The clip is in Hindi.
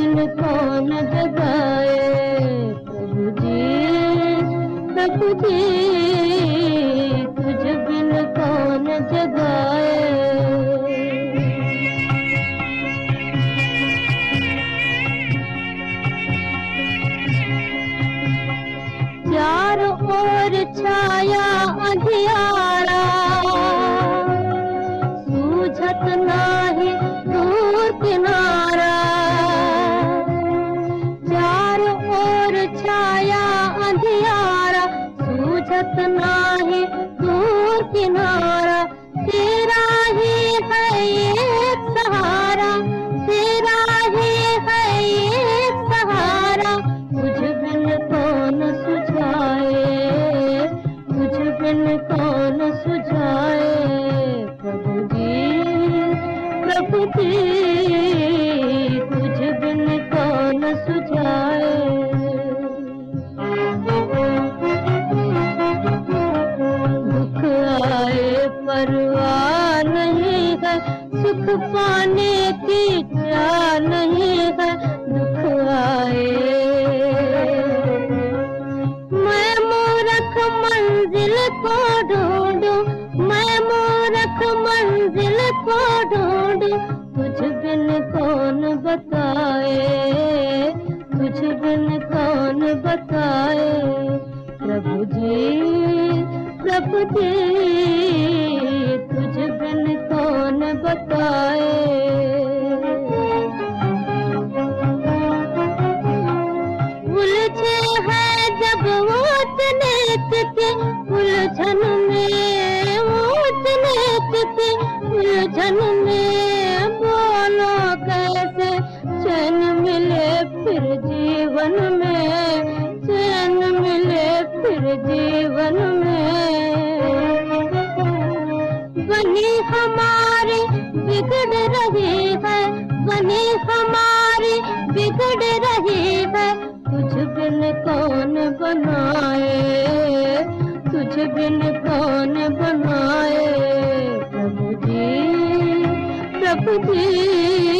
बिन कौन जगाए। प्रभु जी तुझ बिन कौन जगाए। चारों ओर छाया अंधियारा, सूझत नाही दूर किनारा। चारों ओर छाया अंधियारा, सूझत नाही दूर किनारा। तेरा ही है एक सहारा, तेरा ही है एक सहारा। तुझ बिन कौन सुझाए, तुझ बिन कौन सुझाए। प्रभु जी तुझ बिन कौन सुझाए। दुख आए परवाह नहीं है, सुख पाने की चाह नहीं है। दुख आए मैं मूर्ख मंजिल को ढूंढूं, मैं मूर्ख मंजिल को ढूंढूं। तुझ बिन कौन बताए, तुझ बिन कौन बताए। प्रभु जी तुझ बिन कौन बताए। उलझे हैं जब ऊंच नीच की उलझन में, ऊंच नीच की उलझन में। बोलो कैसे चैन मिले फिर जीवन में, चैन मिले फिर जीवन में। बनी हमारी बिगड़ रही है, बनी हमारी बिगड़ रही है। तुझ बिन कौन बनाए, तुझ बिन कौन बनाए। प्रभु जी